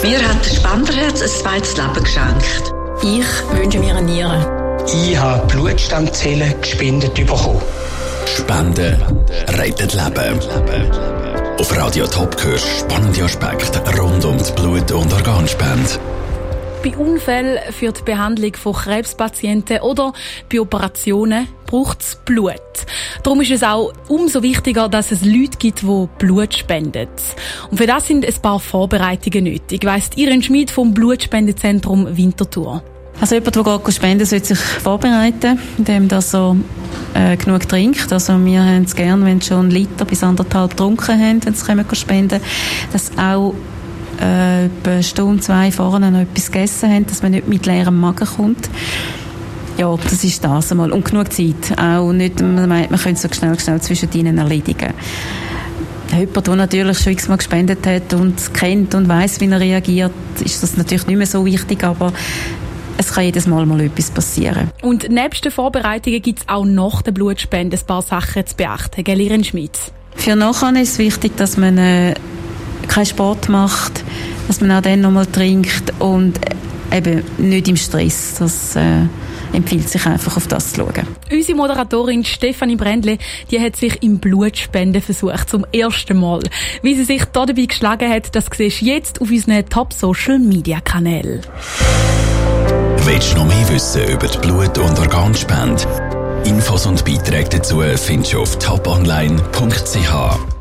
Mir hat das Spenderherz ein zweites Leben geschenkt. Ich wünsche mir eine Niere. Ich habe Blutstammzellen gespendet bekommen. Spenden rettet Leben. Auf Radio Top hörst du spannende Aspekte rund um die Blut- und Organspende. Bei Unfällen für die Behandlung von Krebspatienten oder bei Operationen braucht es Blut. Darum ist es auch umso wichtiger, dass es Leute gibt, die Blut spenden. Und für das sind ein paar Vorbereitungen nötig, weiss Irene Schmid vom Blutspendezentrum Winterthur. Also jemand, der geht spenden, sollte sich vorbereiten, indem er genug trinkt. Also wir haben es gerne, wenn sie schon 1 Liter bis 1,5 getrunken haben, wenn sie spenden können. Dass auch etwa eine Stunde, 2 vorne noch etwas gegessen haben, dass man nicht mit leerem Magen kommt. Ja, das ist das einmal. Und genug Zeit. Auch nicht, man meint, man könnte es so schnell zwischen ihnen erledigen. Jemand, der natürlich schon x-mal gespendet hat und kennt und weiss, wie er reagiert, ist das natürlich nicht mehr so wichtig, aber es kann jedes Mal etwas passieren. Und nebst den Vorbereitungen gibt es auch nach der Blutspende ein paar Sachen zu beachten, gell, Irene Schmid? Für nachher ist es wichtig, dass man keinen Sport macht, dass man auch dann nochmal trinkt und eben nicht im Stress. Das empfiehlt sich einfach, auf das zu schauen. Unsere Moderatorin Stefanie Brändle, die hat sich im Blutspenden versucht, zum ersten Mal. Wie sie sich da dabei geschlagen hat, das siehst du jetzt auf unseren Top-Social-Media-Kanälen. Willst du noch mehr wissen über die Blut- und Organspende? Infos und Beiträge dazu findest du auf toponline.ch.